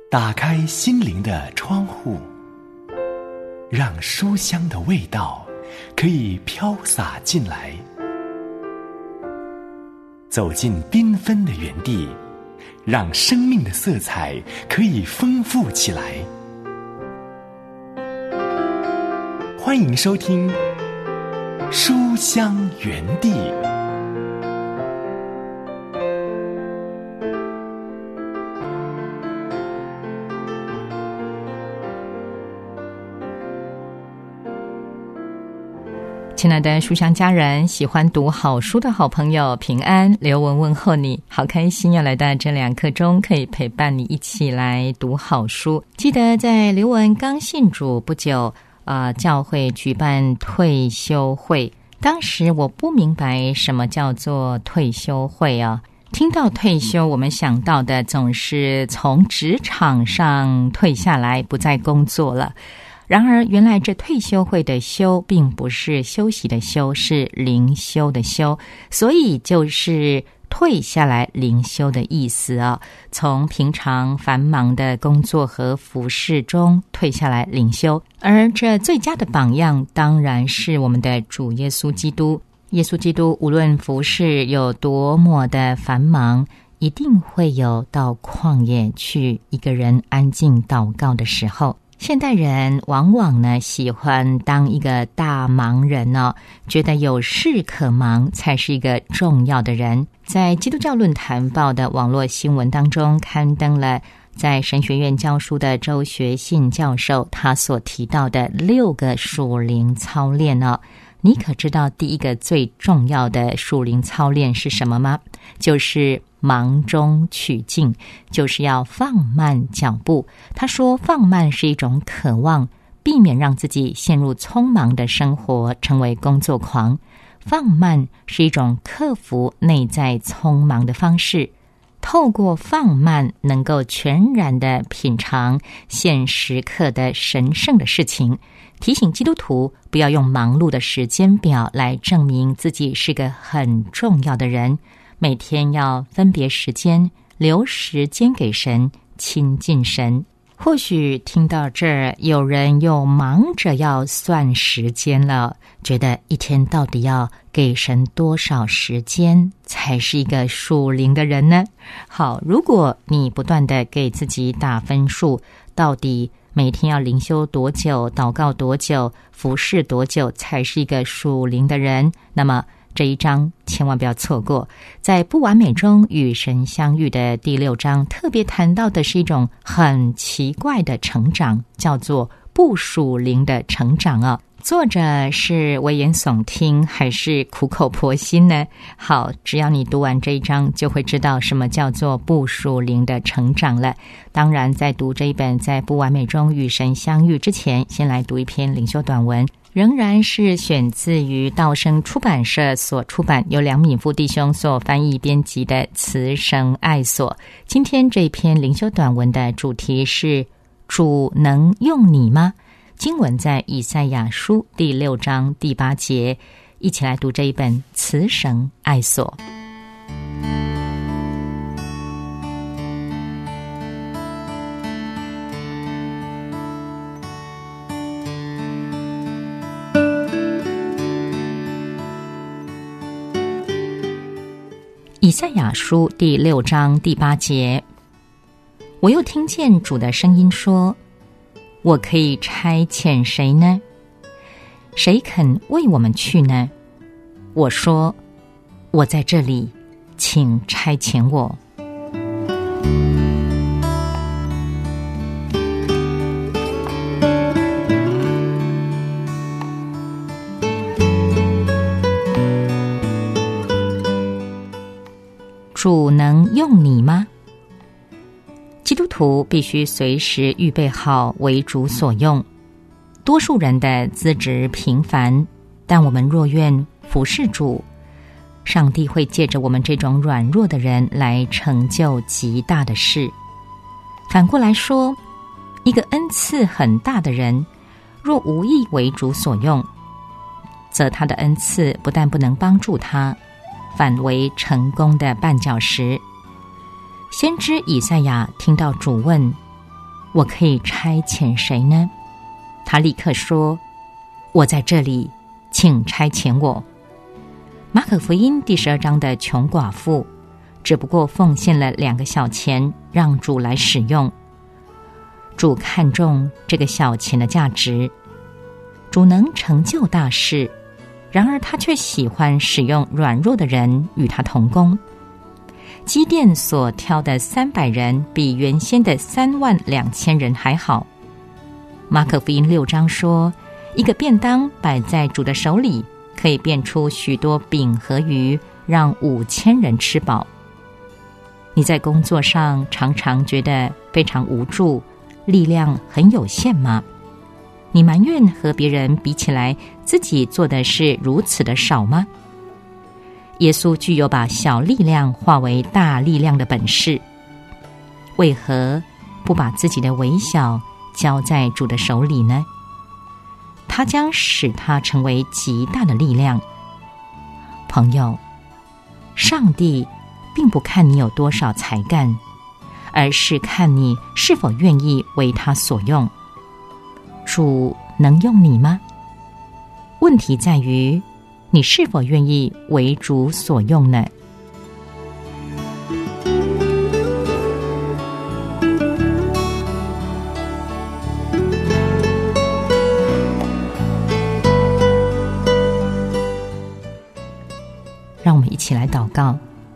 打开心灵的窗户，让书香的味道可以飘洒进来。走进缤纷的园地，让生命的色彩可以丰富起来。欢迎收听书香园地。 亲爱的书香家人，喜欢读好书的好朋友，平安，刘文问候你，好开心要来到这2刻钟，可以陪伴你一起来读好书。记得在刘文刚信主不久，教会举办退休会，当时我不明白什么叫做退休会啊。听到退休，我们想到的总是从职场上退下来，不再工作了。然而原来这退休会的休并不是休息的休，是灵修的修，所以就是退下来灵修的意思啊。从平常繁忙的工作和服事中退下来灵修，而这最佳的榜样当然是我们的主耶稣基督。耶稣基督无论服事有多么的繁忙，一定会有到旷野去一个人安静祷告的时候。现代人往往呢喜欢当一个大忙人哦，觉得有事可忙才是一个重要的人。在基督教论坛报的网络新闻当中刊登了在神学院教书的周学信教授他所提到的6个属灵操练哦。你可知道第一个最重要的属灵操练是什么吗？就是忙中取静，就是要放慢脚步。他说放慢是一种渴望，避免让自己陷入匆忙的生活，成为工作狂。放慢是一种克服内在匆忙的方式，透过放慢能够全然的品尝现时刻的神圣的事情。提醒基督徒不要用忙碌的时间表来证明自己是个很重要的人，每天要分别时间，留时间给神，亲近神。或许听到这儿，有人又忙着要算时间了，觉得一天到底要给神多少时间才是一个属灵的人呢？好，如果你不断的给自己打分数，到底每天要灵修多久，祷告多久，服事多久才是一个属灵的人，那么这一章千万不要错过。在不完美中与神相遇的第6章，特别谈到的是一种很奇怪的成长，叫做不属灵的成长啊。作者是危言耸听还是苦口婆心呢？好，只要你读完这一章，就会知道什么叫做不属灵的成长了。当然在读这一本在不完美中与神相遇之前，先来读一篇灵修短文，仍然是选自于道生出版社所出版，由梁敏富弟兄所翻译编辑的《慈神爱所》。今天这篇灵修短文的主题是主能用你吗？经文在以赛亚书第6章第8节，一起来读这一本《慈神爱所》。以赛亚书第6章第8节，我又听见主的声音说，我可以差遣谁呢？谁肯为我们去呢？我说，我在这里，请差遣我。主能用你吗？基督徒必须随时预备好为主所用。多数人的资质平凡，但我们若愿服侍主，上帝会借着我们这种软弱的人来成就极大的事。反过来说，一个恩赐很大的人，若无意为主所用，则他的恩赐不但不能帮助他，反为成功的绊脚石。先知以赛亚听到主问， 我可以差遣谁呢？他立刻说，我在这里，请差遣我。马可福音第12章的穷寡妇只不过奉献了2个小钱让主来使用，主看重这个小钱的价值，主能成就大事，然而他却喜欢使用软弱的人与他同工。基甸所挑的300人比原先的32000人还好。马可福音6章说，一个便当摆在主的手里，可以变出许多饼和鱼，让5000人吃饱。你在工作上常常觉得非常无助，力量很有限吗？你埋怨和别人比起来，自己做的是如此的少吗？耶稣具有把小力量化为大力量的本事，为何不把自己的微小交在主的手里呢？他将使它成为极大的力量。朋友，上帝并不看你有多少才干，而是看你是否愿意为他所用。主能用你吗？问题在于你是否愿意为主所用呢？让我们一起来祷告。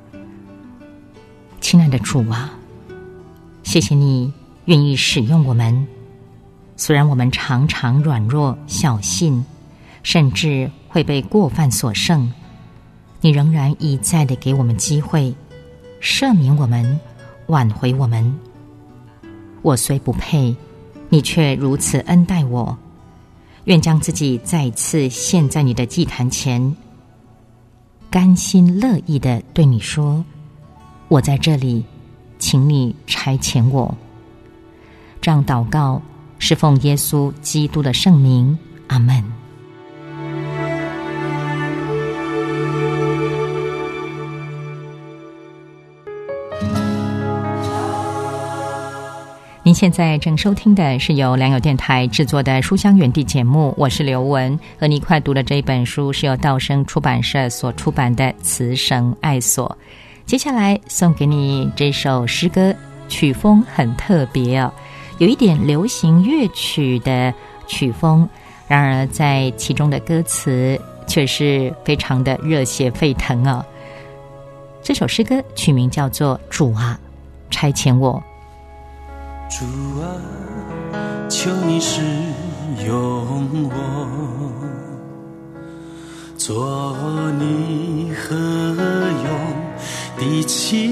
亲爱的主啊，谢谢你愿意使用我们，虽然我们常常软弱小信，甚至会被过犯所胜，你仍然一再地给我们机会，赦免我们，挽回我们。我虽不配，你却如此恩待我，愿将自己再次献在你的祭坛前，甘心乐意地对你说，我在这里，请你差遣我。这样祷告是奉耶稣基督的圣名，阿们。您现在正收听的是由良友电台制作的书香园地节目，我是刘雯，和你一块读的这一本书是由道生出版社所出版的《慈绳爱锁》。接下来送给你这首诗歌，曲风很特别哦，有一点流行乐曲的曲风，然而在其中的歌词却是非常的热血沸腾哦。这首诗歌曲名叫做《主啊，差遣我》。 主啊，求你使用我，做你合用的器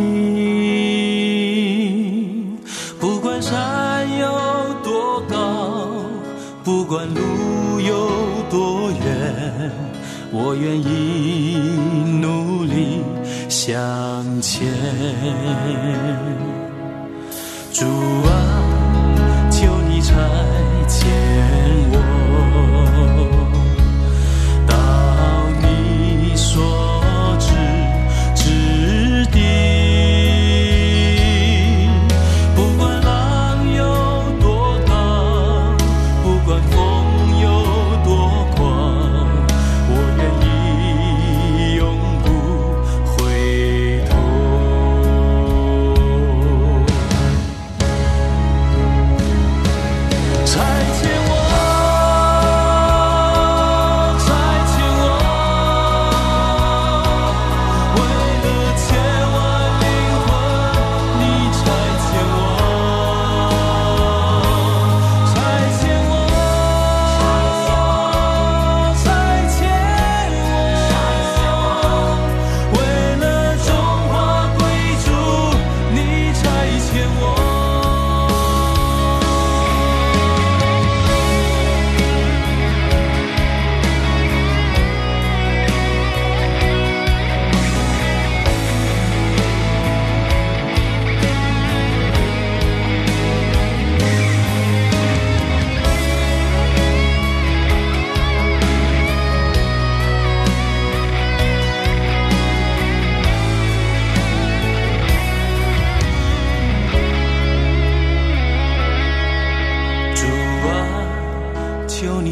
皿。不管山有多高，不管路有多远，我愿意努力向前。主啊，求你差遣我到你所指之地，不管浪有多高，不管风有多狂，我愿意永不回头。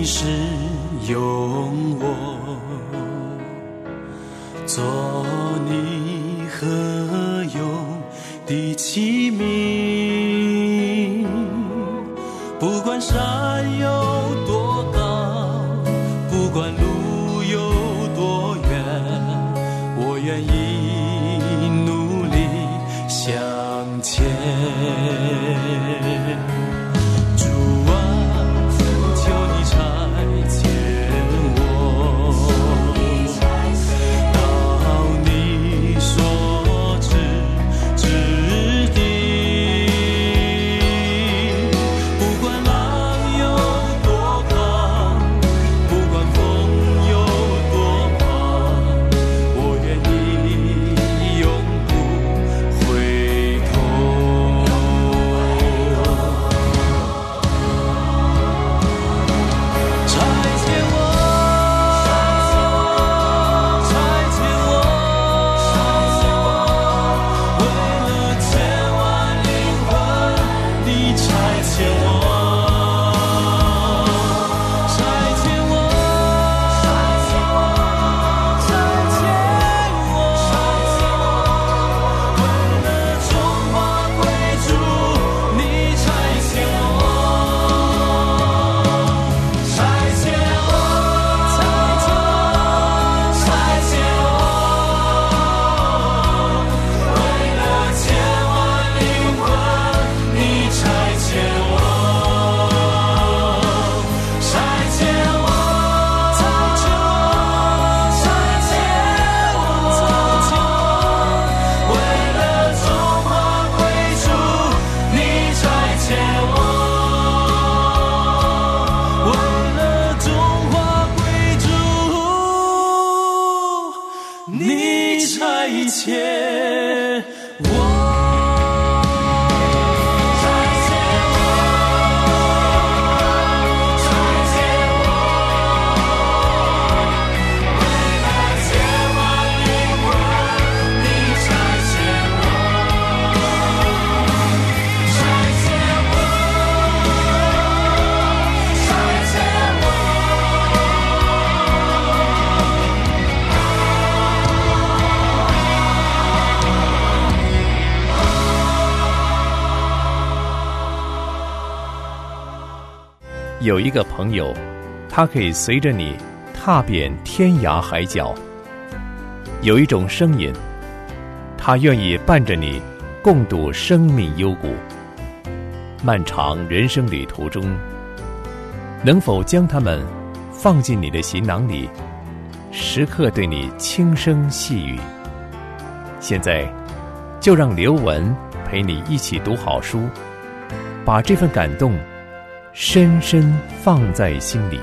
使用我，做你合用的器皿。不管山有多高，不管路有多远，我愿意努力向前。主啊，求你差遣我到你所指地。不管浪有多高，不管风有多狂，我愿意永不回头。差遣我，为了千万灵魂，你差遣我。 有一个朋友，他可以随着你踏遍天涯海角；有一种声音，他愿意伴着你共度生命幽谷。漫长人生旅途中，能否将他们放进你的行囊里，时刻对你轻声细语？现在就让刘文陪你一起读好书，把这份感动深深放在心里。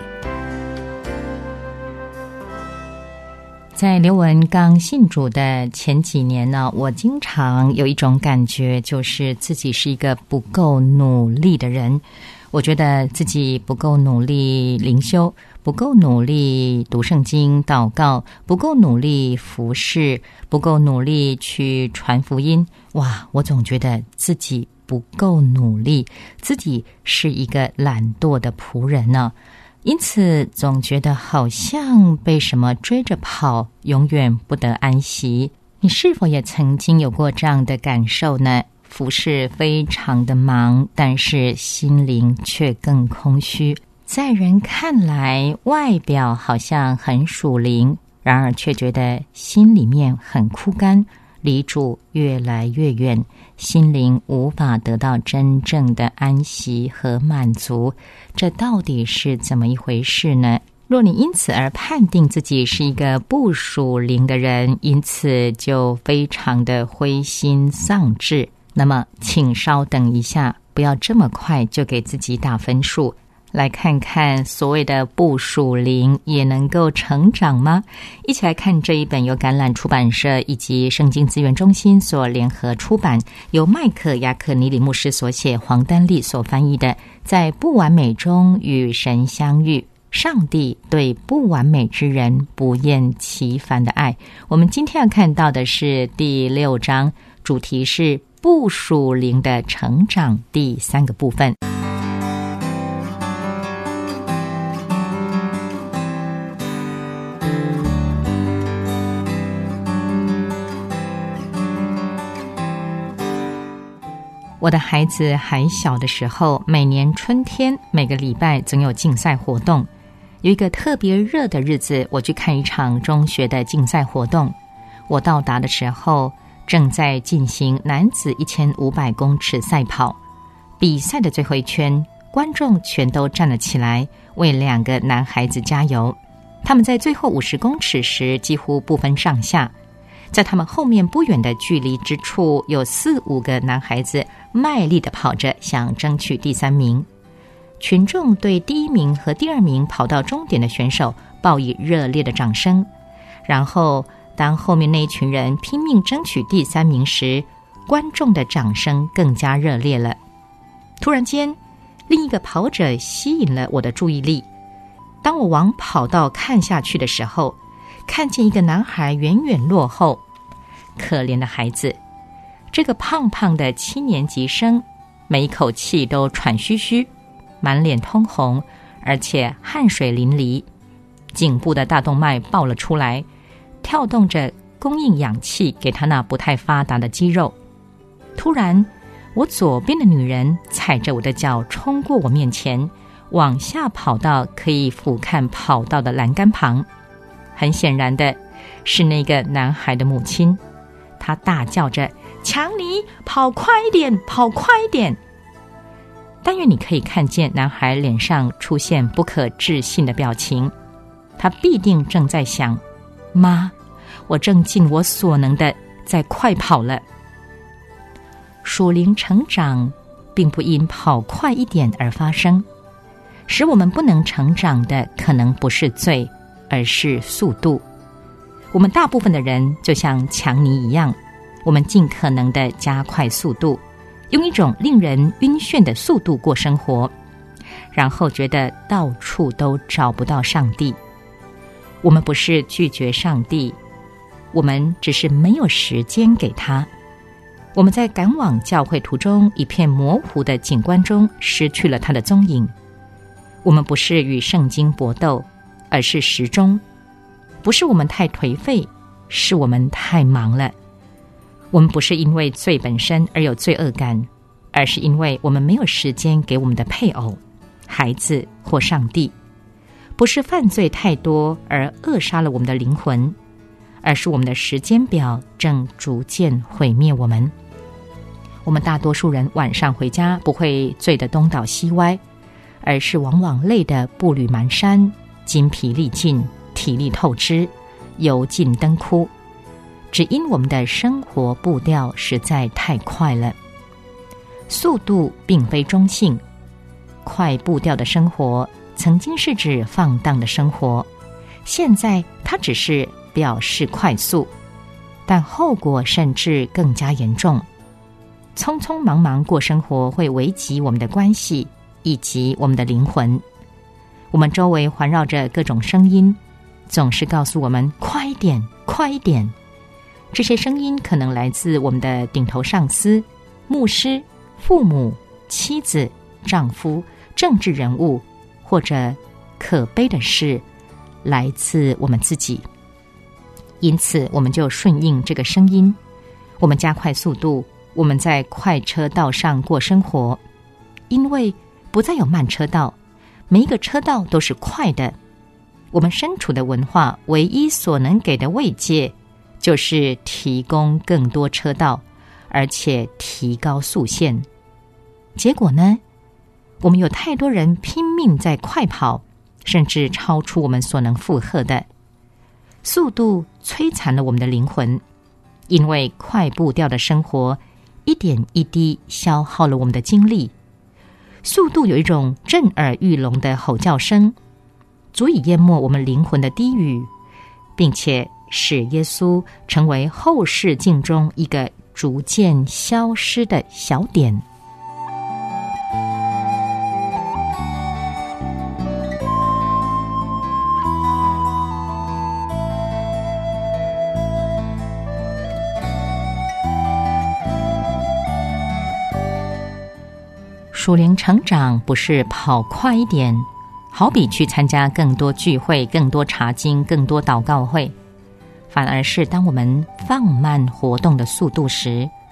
在刘文刚信主的前几年呢，我经常有一种感觉，就是自己是一个不够努力的人。我觉得自己不够努力灵修，不够努力读圣经祷告，不够努力服侍，不够努力去传福音。哇，我总觉得自己不够努力，自己是一个懒惰的仆人呢。因此总觉得好像被什么追着跑，永远不得安息。你是否也曾经有过这样的感受呢？服事非常的忙，但是心灵却更空虚。在人看来，外表好像很属灵，然而却觉得心里面很枯干，离主越来越远，心灵无法得到真正的安息和满足。这到底是怎么一回事呢？若你因此而判定自己是一个不属灵的人，因此就非常的灰心丧志，那么请稍等一下，不要这么快就给自己打分数。来看看所谓的不属灵也能够成长吗？一起来看这一本由橄榄出版社以及圣经资源中心所联合出版，由麦克雅克尼里牧师所写，黄丹丽所翻译的《在不完美中与神相遇》，上帝对不完美之人不厌其烦的爱。我们今天要看到的是第6章，主题是不属灵的成长，第3个部分。 我的孩子还小的时候，每年春天每个礼拜总有竞赛活动。有一个特别热的日子，我去看一场中学的竞赛活动。我到达的时候，正在进行男子1500公尺赛跑。比赛的最后一圈，观众全都站了起来，为2个男孩子加油。他们在最后50公尺时几乎不分上下。在他们后面不远的距离之处，有4-5个男孩子卖力地跑着，想争取第3名。群众对第1名和第2名跑到终点的选手报以热烈的掌声。然后当后面那一群人拼命争取第3名时，观众的掌声更加热烈了。突然间，另一个跑者吸引了我的注意力。当我往跑道看下去的时候，看见一个男孩远远落后。可怜的孩子，这个胖胖的7年级生，每一口气都喘吁吁，满脸通红，而且汗水淋漓，颈部的大动脉爆了出来，跳动着供应氧气给他那不太发达的肌肉。突然，我左边的女人踩着我的脚冲过我面前，往下跑到可以俯瞰跑道的栏杆旁。很显然的是那个男孩的母亲，她大叫着：强尼，跑快一点，跑快一点！但愿你可以看见男孩脸上出现不可置信的表情，他必定正在想：妈，我正尽我所能的在快跑了。属灵成长并不因跑快一点而发生，使我们不能成长的可能不是罪，而是速度。我们大部分的人就像强尼一样，我们尽可能的加快速度，用一种令人晕眩的速度过生活，然后觉得到处都找不到上帝。我们不是拒绝上帝，我们只是没有时间给他。我们在赶往教会途中一片模糊的景观中失去了他的踪影。我们不是与圣经搏斗，而是时钟。不是我们太颓废，是我们太忙了。我们不是因为罪本身而有罪恶感，而是因为我们没有时间给我们的配偶、孩子或上帝。不是犯罪太多而扼杀了我们的灵魂，而是我们的时间表正逐渐毁灭我们。我们大多数人晚上回家不会醉得东倒西歪，而是往往累得步履蹒跚，筋疲力尽，体力透支，油尽灯枯，只因我们的生活步调实在太快了。速度并非中性，快步调的生活曾经是指放荡的生活，现在它只是表示快速，但后果甚至更加严重。匆匆忙忙过生活会危及我们的关系以及我们的灵魂。我们周围环绕着各种声音，总是告诉我们快一点，快一点。这些声音可能来自我们的顶头上司、牧师、父母、妻子、丈夫、政治人物，或者可悲的是来自我们自己。因此我们就顺应这个声音，我们加快速度，我们在快车道上过生活，因为不再有慢车道，每一个车道都是快的。我们身处的文化唯一所能给的慰藉，就是提供更多车道，而且提高速限。结果呢？我们有太多人拼命在快跑，甚至超出我们所能负荷的。速度摧残了我们的灵魂，因为快步调的生活一点一滴消耗了我们的精力。速度有一种震耳欲聋的吼叫声，足以淹没我们灵魂的低语，并且使耶稣成为后视镜中一个逐渐消失的小点。属灵成长不是跑快一点，好比去参加更多聚会、更多查经、更多祷告会，反而是当我们放慢活动的速度时，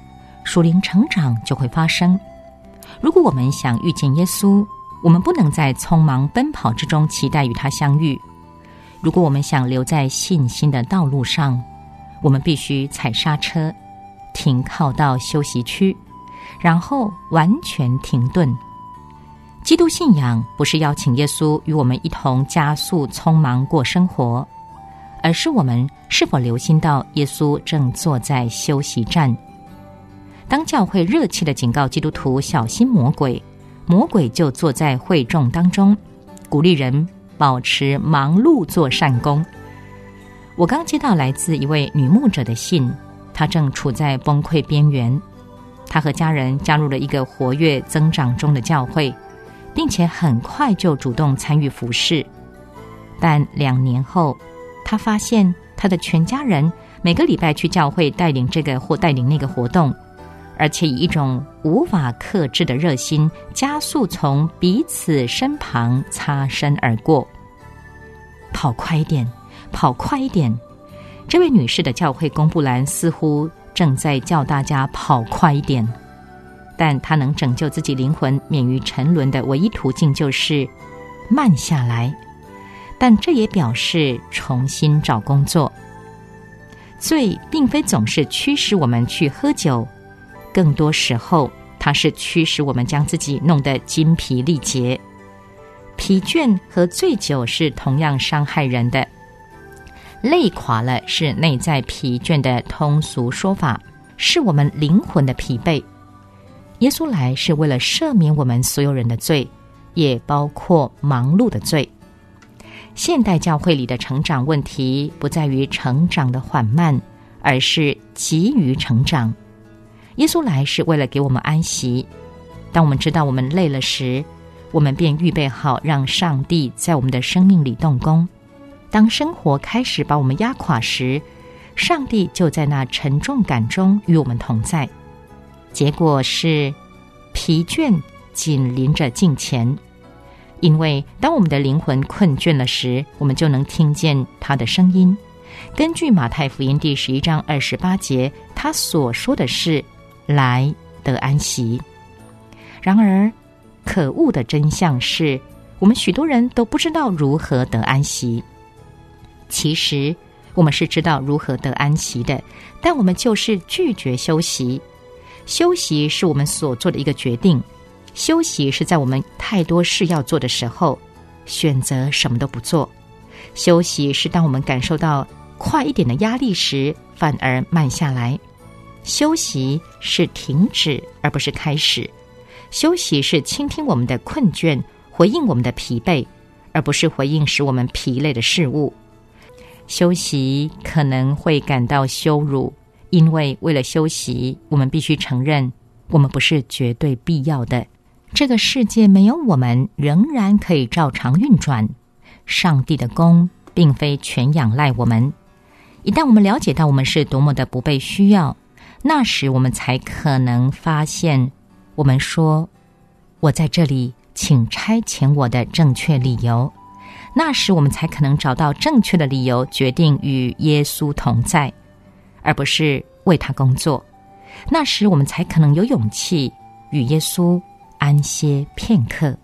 属灵成长就会发生。如果我们想遇见耶稣，我们不能在匆忙奔跑之中期待与他相遇。如果我们想留在信心的道路上，我们必须踩刹车，停靠到休息区，然后完全停顿。基督信仰不是邀请耶稣与我们一同加速匆忙过生活，而是我们是否留心到耶稣正坐在休息站。当教会热切地警告基督徒小心魔鬼，魔鬼就坐在会众当中，鼓励人保持忙碌做善工。我刚接到来自一位女牧者的信，她正处在崩溃边缘。她和家人加入了一个活跃增长中的教会，并且很快就主动参与服事。但2年后，她发现她的全家人每个礼拜去教会带领这个或带领那个活动，而且以一种无法克制的热心，加速从彼此身旁擦身而过。跑快一点，跑快一点！这位女士的教会公布栏似乎正在叫大家跑快一点，但她能拯救自己灵魂免于沉沦的唯一途径就是慢下来。但这也表示重新找工作。罪并非总是驱使我们去喝酒，更多时候它是驱使我们将自己弄得筋疲力竭。疲倦和醉酒是同样伤害人的。累垮了是内在疲倦的通俗说法，是我们灵魂的疲惫。耶稣来是为了赦免我们所有人的罪，也包括忙碌的罪。现代教会里的成长问题不在于成长的缓慢，而是急于成长。耶稣来是为了给我们安息。当我们知道我们累了时，我们便预备好让上帝在我们的生命里动工。当生活开始把我们压垮时，上帝就在那沉重感中与我们同在。结果是疲倦紧邻着近前，因为当我们的灵魂困倦了时，我们就能听见他的声音。根据马太福音第11章28节，他所说的是来得安息。然而可恶的真相是，我们许多人都不知道如何得安息。其实我们是知道如何得安息的，但我们就是拒绝休息。休息是我们所做的一个决定，休息是在我们太多事要做的时候选择什么都不做。休息是当我们感受到快一点的压力时，反而慢下来。休息是停止而不是开始。休息是倾听我们的困倦，回应我们的疲惫，而不是回应使我们疲累的事物。休息可能会感到羞辱，因为为了休息，我们必须承认我们不是绝对必要的。这个世界没有我们仍然可以照常运转。上帝的功并非全仰赖我们。一旦我们了解到我们是多么的不被需要，那时我们才可能发现我们说我在这里，请差遣我的正确理由。那时我们才可能找到正确的理由，决定与耶稣同在，而不是为他工作。那时我们才可能有勇气与耶稣安歇片刻。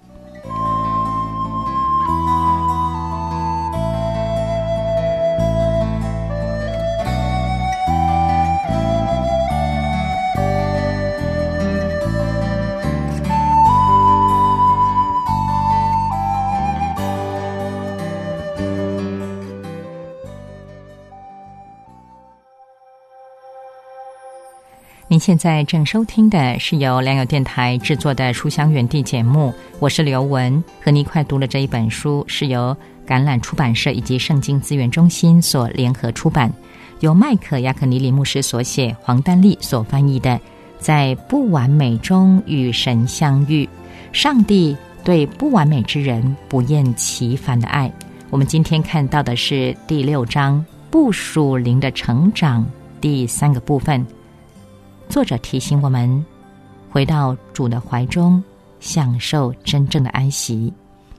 您现在正收听的是由良友电台制作的书香园地节目，我是刘文，和您一块读了这一本书，是由橄榄出版社以及圣经资源中心所联合出版，由麦克亚克尼里牧师所写，黄丹丽所翻译的《在不完美中与神相遇》，上帝对不完美之人不厌其烦的爱。我们今天看到的是第6章不属灵的成长第3个部分。作者提醒我们回到主的怀中，享受真正的安息。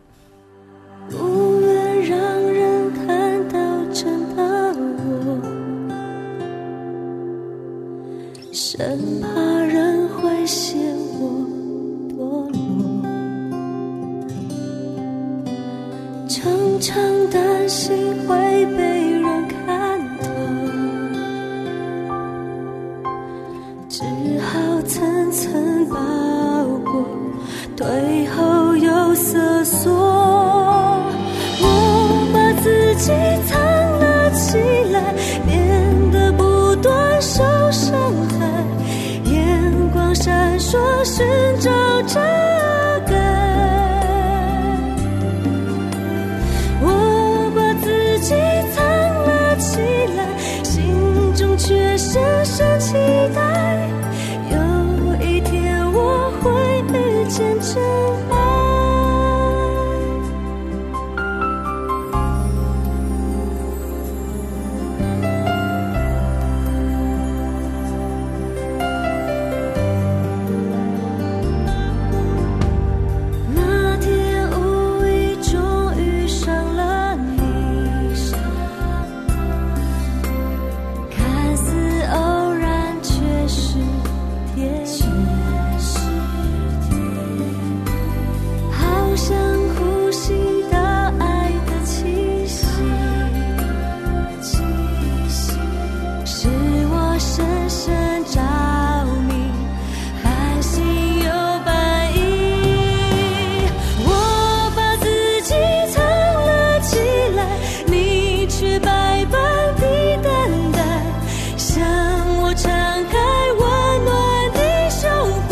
不愿让人看到真的我，生怕人经常担心会被人看透，只好层层包裹，退后又瑟缩。我把自己藏了起来，免得不断受伤害，眼光闪烁寻找遮盖。我把自己藏了起来，心中却深深期待，有一天我会遇见真爱。那天无意中遇上了你，看似偶然却是天意，好像呼吸到爱的气息，使我深深着迷，半信又半疑。我把自己藏了起来，你却百般地等待，向我敞开温暖的胸怀。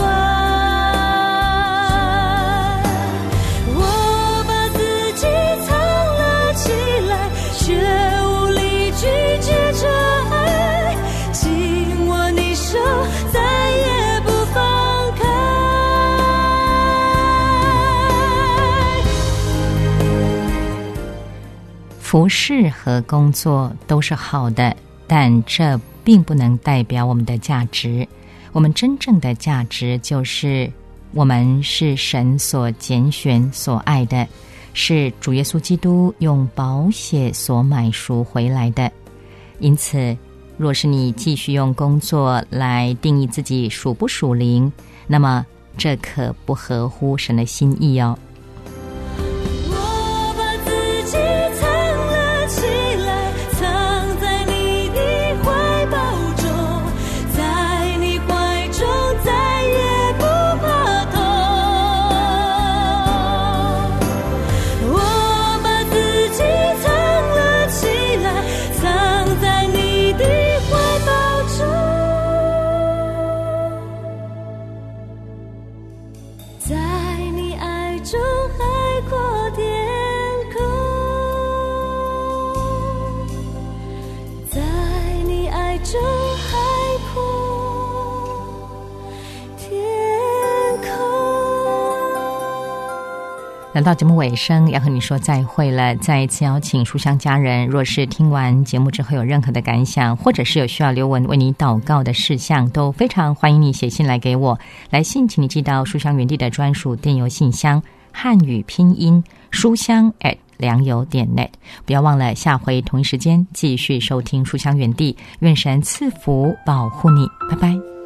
我把自己藏了起来，却无力拒绝这爱，紧握你手，再也不放开。 服侍和工作都是好的，但这并不能代表我们的价值。我们真正的价值就是我们是神所拣选所爱的，是主耶稣基督用宝血所买赎回来的。因此，若是你继续用工作来定义自己属不属灵，那么这可不合乎神的心意哦。 我把自己藏了起来，藏在你的怀抱中，在你怀中再也不怕痛。我把自己藏了起来，藏在你的怀抱中，在你爱中海阔天空，在你爱中海阔天空。 来到节目尾声，要和你说再会了。再一次邀请书香家人，若是听完节目之后有任何的感想，或者是有需要留文为你祷告的事项，都非常欢迎你写信来给我。来信请你寄到书香园地的专属电邮信箱，汉语拼音书香良友.net。不要忘了下回同一时间继续收听书香园地，愿神赐福保护你，拜拜。